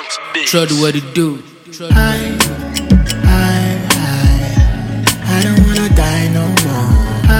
B-Banks, bitch. Try to what it do. I don't wanna die no more.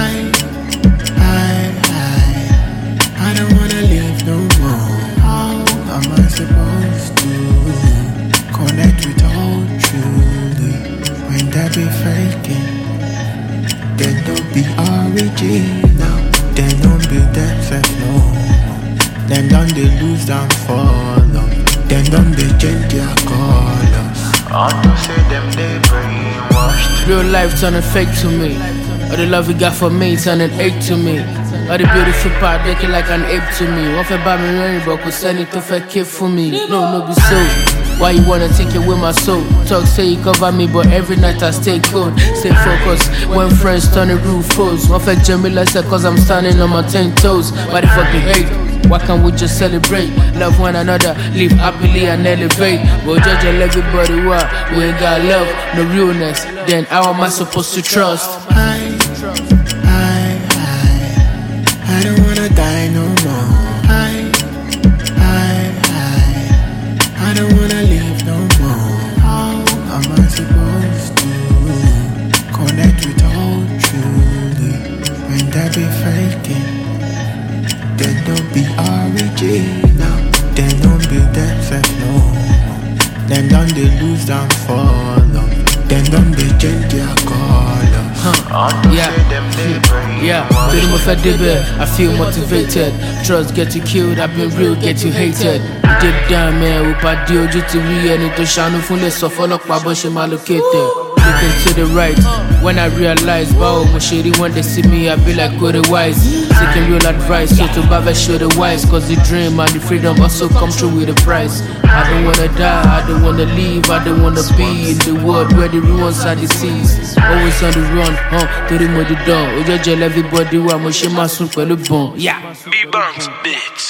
I don't wanna live no more. How am I supposed to connect with all truly when they be faking? They don't be original. They don't be themselves no more. Then don't they lose and follow. Then don't they change their colors. I don't say them they brainwashed. Real life turning fake to me. All the love you got for me turning ache to me. All the beautiful part looking like an ape to me. One for buy me rain, but could send it to fake kid for me. No be so. Why you wanna take it with my soul? Talk say you cover me, but every night I stay cold. Stay focused when friends turn the roof foes. One for Jamila said cause I'm standing on my 10 toes. Why the fuck you hate? Why can't we just celebrate? Love one another, live happily and elevate. But judge everybody why we ain't got love, no realness. Then how am I supposed to trust? I don't wanna die no more. I don't wanna live no more. How am I supposed to connect with all truly when they be faking? They don't be original. They don't be themselves no more. Then don't they lose and follow. Then don't they change their colors. Feeling with a dibber, I feel motivated. Trust get you killed, I've been real, get you hated. Deep down, man, we pa di oju ti ri ẹni tó ṣàánú fún lè sọ fọlọ́pàá bó ṣe máa locate. Looking to the right, when I realize báwo mo ṣe rí when they see me, I be like go the wise. Seeking real advice, so to bá fẹ́ show the wise. Cause the dream and the freedom also come through with a price. I don't wanna die, I don't wanna leave, I don't wanna be in the world where the ruins are deceased. Always on the run, torí mo di dán. Ó jẹ́jẹ́ everybody wà mo ṣe máa sùn pẹ̀lú bọ̀n. B-Banks, bitch.